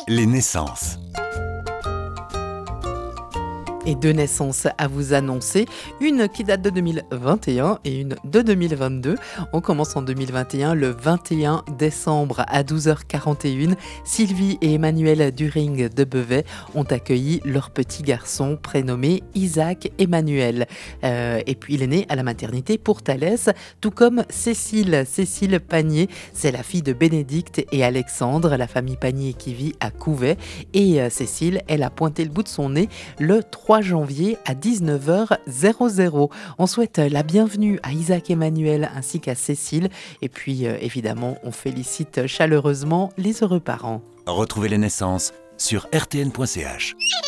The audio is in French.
Les naissances. Et deux naissances à vous annoncer, une qui date de 2021 et une de 2022. On commence en 2021, le 21 décembre à 12h41. Sylvie et Emmanuel During de Bevet ont accueilli leur petit garçon prénommé Isaac Emmanuel. Et puis il est né à la maternité pour Thalès, tout comme Cécile Panier. C'est la fille de Bénédicte et Alexandre, la famille Panier qui vit à Couvet. Et Cécile, elle a pointé le bout de son nez le 3 janvier à 19h00. On souhaite la bienvenue à Isaac Emmanuel ainsi qu'à Cécile. Et puis évidemment, on félicite chaleureusement les heureux parents. Retrouvez les naissances sur rtn.ch.